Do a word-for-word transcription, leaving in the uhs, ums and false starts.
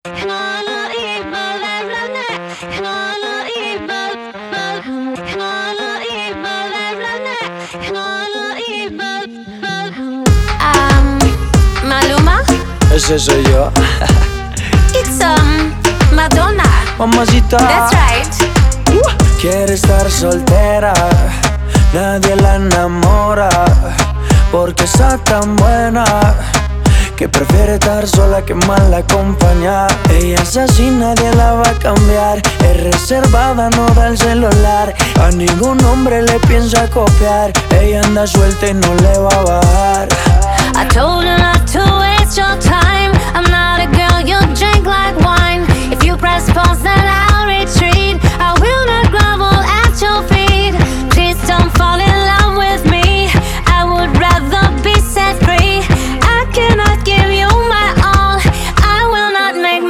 Um, Maluma? Ese soy yo. It's um, Madonna. Mamacita. That's right. Uh, quiere estar soltera, nadie la enamora, porque está tan buena que prefiere estar sola que mal acompañada. Ella es así, nadie la va a cambiar. Es reservada, no da el celular. A ningún hombre le piensa copiar. Ella anda suelta y no le va a bajar. I told her not to waste your time. I'm not a girl you drink like